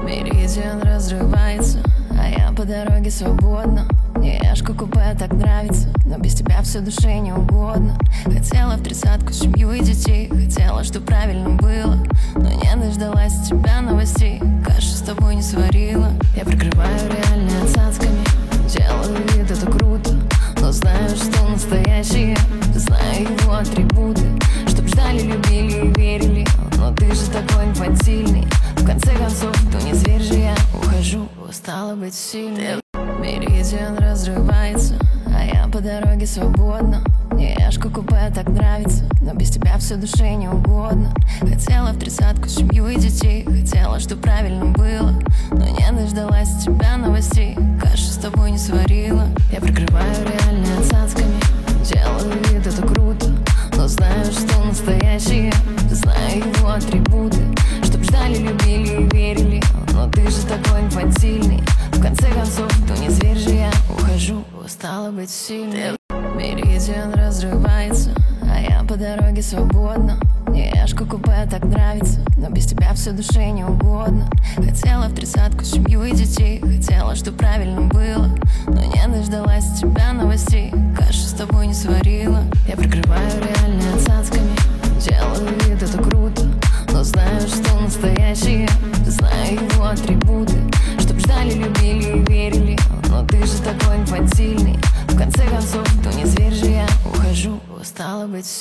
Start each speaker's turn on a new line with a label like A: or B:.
A: Меридиан разрывается, а я по дороге свободна. Мне Яшка купе так нравится, но без тебя все душе не угодно. Хотела в 30-ку семью и детей, хотела, чтоб правильно было, но не дождалась от тебя новостей. Каши с тобой не сварила. Я прикрываю реальные цацками, делаю вид, это круто, но знаю, что настоящее, знаю его атрибуты. Чтоб ждали, любили и верили, но ты же такой инфантильный. В конце концов, кто не зверь же я, ухожу, устала быть сильной. Меридиан разрывается, а я по дороге свободна. Мне Яшка купе так нравится, но без тебя все душе не угодно. Хотела в 30-ку семью и детей, хотела, чтоб правильно было, но не дождалась от тебя новостей. Каши с тобой не сварила. Я прикрываю реальные цацками, делаю вид, это круто, но знаю, что настоящее, знаю его атрибуты. Чтоб ждали, любили и верили, но ты же такой инфантильный. В конце концов, кто не зверь же я, ухожу, устала быть сильной. Меридиан разрывается, а я по дороге свободна. Мне Яшка купе так нравится, но без тебя все душе не угодно. Хотела в 30-ку семью и детей, хотела, чтоб правильно было, но не дождалась от тебя новостей. Каши с тобой не сварила. Я прикрываю реальные цацками, делаю вид, это круто, но знаю, что настоящее, знаю его атрибуты. Чтоб ждали, любили и верили, но ты же такой инфантильный. В конце концов, кто не зверь же я, ухожу, устала быть